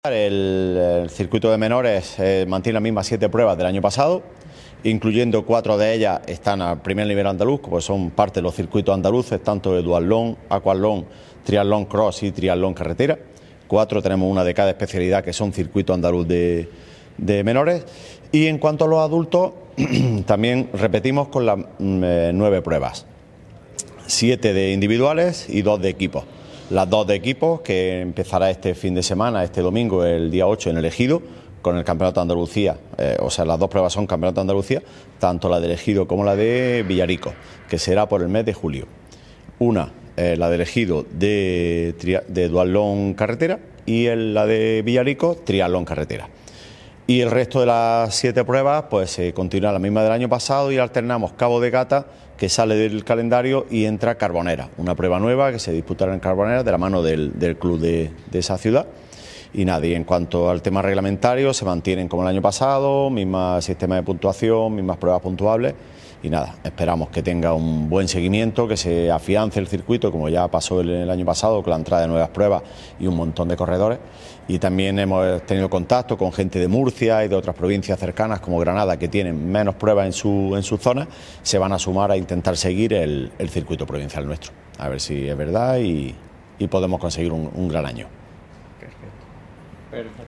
El circuito de menores mantiene las mismas 7 pruebas del año pasado, incluyendo 4 de ellas están al primer nivel andaluz, pues son parte de los circuitos andaluces, tanto de duatlón, aquatlón, triatlón cross y triatlón carretera. 4 tenemos una de cada especialidad que son circuito andaluz de menores. Y en cuanto a los adultos, también repetimos con las 9 pruebas, 7 de individuales y 2 de equipos. Las 2 de equipos, que empezará este fin de semana, este domingo, el día 8 en el Ejido, con el Campeonato de Andalucía, o sea, las 2 pruebas son Campeonato de Andalucía, tanto la del Ejido como la de Villarico, que será por el mes de julio. Una, la del Ejido de duatlón carretera, y la de Villarico, triatlón carretera. Y el resto de las 7 pruebas, pues continúa la misma del año pasado y alternamos Cabo de Gata, que sale del calendario, y entra Carbonera, una prueba nueva que se disputará en Carbonera de la mano del club de esa ciudad. Y nada, y en cuanto al tema reglamentario, se mantienen como el año pasado, mismo sistema de puntuación, mismas pruebas puntuables. Y nada, esperamos que tenga un buen seguimiento, que se afiance el circuito, como ya pasó el año pasado, con la entrada de nuevas pruebas y un montón de corredores. Y también hemos tenido contacto con gente de Murcia y de otras provincias cercanas, como Granada, que tienen menos pruebas en su zona, se van a sumar a intentar seguir el circuito provincial nuestro. A ver si es verdad y podemos conseguir un gran año. Perfecto.